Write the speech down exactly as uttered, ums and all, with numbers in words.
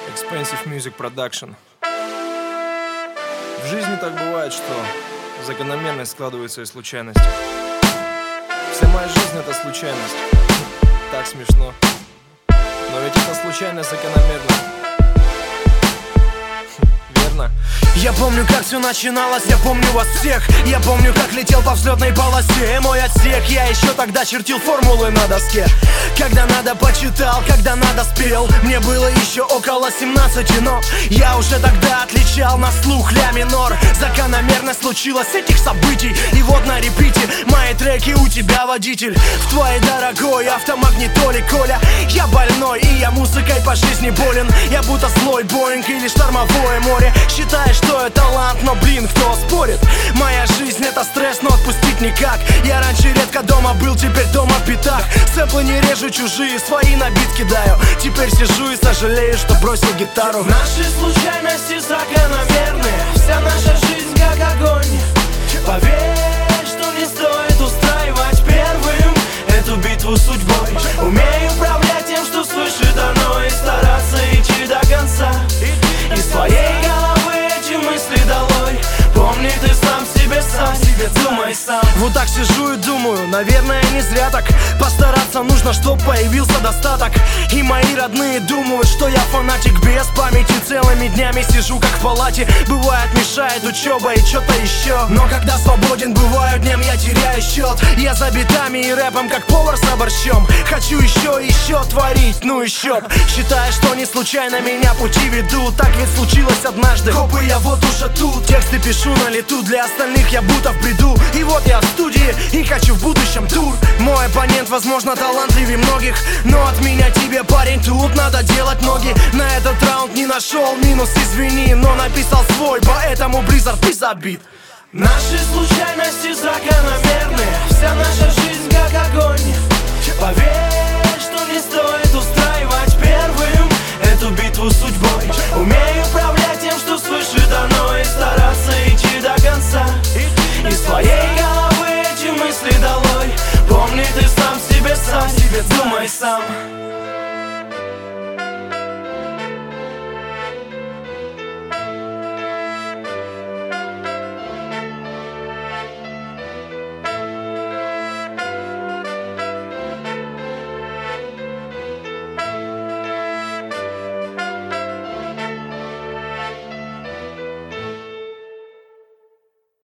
Expensive Music Production. В жизни так бывает, что закономерность складывается из случайностей. Вся моя жизнь — это случайность. Так смешно. Но ведь эта случайность закономерна. Верно? Я помню, как все начиналось, я помню вас всех. Я помню, как летел по взлетной полосе мой отсек. Я еще тогда чертил формулы на доске. Когда надо, почитал, когда надо, спел. Мне было еще около семнадцати, но я уже тогда отличал на слух ля минор. Закономерность случилась этих событий. И вот на репите мои треки у тебя, водитель. В твоей дорогой автомагнитоле, Коля. Я больной, и я музыкой по жизни болен. Я будто злой Боинг или штормовое море. Считаешь, что я талант, но блин, кто спорит? Моя жизнь — это стресс, но отпустить никак. Я раньше редко дома был, теперь дома в битах. Сэмплы не режу чужие, свои на бит кидаю. Теперь сижу и сожалею, что бросил гитару. Наши случайности закономерны. Вся наша жизнь как огонь. Поверь, что не стоит устраивать первым эту битву с судьбой. Умею управлять тем, что свыше дано, и стараться идти до конца. Из своей головы эти мысли долой. Помни, ты сам себе сам, себе думай сам. Вот так сижу и думаю, наверное, не зря так. Постараться нужно, чтоб появился достаток. И мои родные думают, что я фанатик. Без памяти целыми днями сижу как в палате. Бывает, мешает учеба и что-то еще. Но когда свободен бываю днем, я теряю счет. Я за битами и рэпом, как повар с борщом. Хочу еще и еще творить, ну еще. Считаю, что не случайно меня пути ведут. Так ведь случилось однажды. Хоп, и я вот уже тут. Тексты пишу на лету, для остальных я будто в бреду. И вот я в студии и хочу в будущем тур. Мой оппонент, возможно, талантливее многих, но от меня тебе, парень, тут надо делать ноги. На этот раунд не нашел минус, извини, но написал свой, поэтому Blizzard ты забит. Наши случайности закономерны. Вся наша жизнь как огонь. Поверь, что не стоит устраивать первым эту битву с судьбой. Умею управлять тем, что свыше дано, и стараться идти до конца. Из своей головы эти мысли долой. Помни, ты сам себе сам, себе думай сам.